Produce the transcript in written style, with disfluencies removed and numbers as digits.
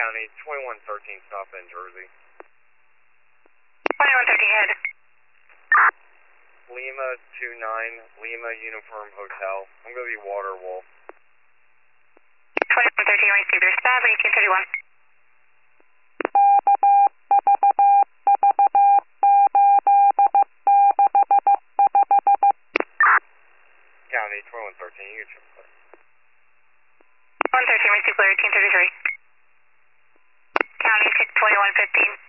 County, 2113 stop in Jersey. 2113 head. Lima 29, Lima Uniform Hotel. I'm going to be Water Wolf. 2113 received your stop, 1831. County, 2113, you can clear. 113 received clear, 1833. County 2115.